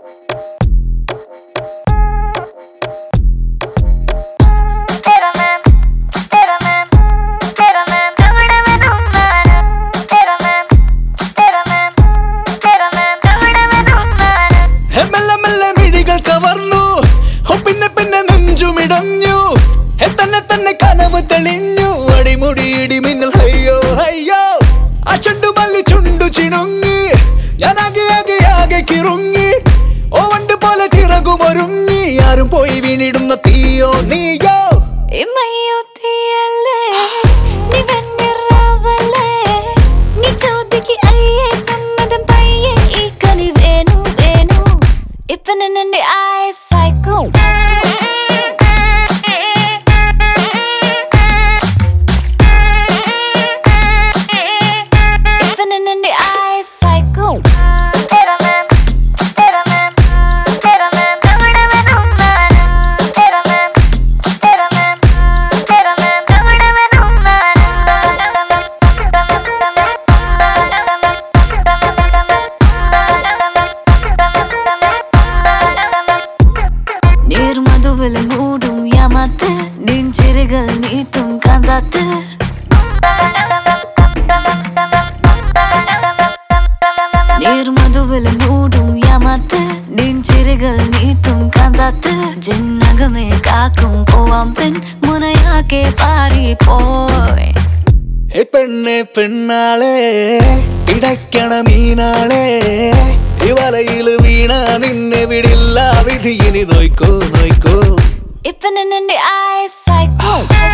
പോയി വീണിടുന്ന തീയോ നീയോ ഇമ്മയോ തീയല്ലേ നീ വന്നിറാവല്ലേ നീ ചോദിക്ക് അയ്യേ സമ്മതം പയ്യേ ഈ കളി വേണു വേണു ഇപ്പ നിന്നെ ഐ സൈക്കോ ഇപ്പ നിന്നെ ഐ സൈക്കോ മൂടും യാമത്ത് നെഞ്ചിരകൾ നീട്ടും കാന്താത്ത് നീർമധുവിൽ മൂടും യാമത്ത് നെഞ്ചിരകൾ നീട്ടും കാന്താത്ത് ജന്നകമേ കാക്കും പോവാം പെൺ മുനയാക്കെ പാറി പോയ് പെണ്ണെ പെണ്ണാളെ ഇടയ്ക്കണ മീനാളെ വലയില് വീണ നിന്നെ വിടില്ല വിധി ഇനി നോയ്ക്കോ നോയ്ക്കോ ഇപ്പ നിന്നെ ഐ സൈക്കോ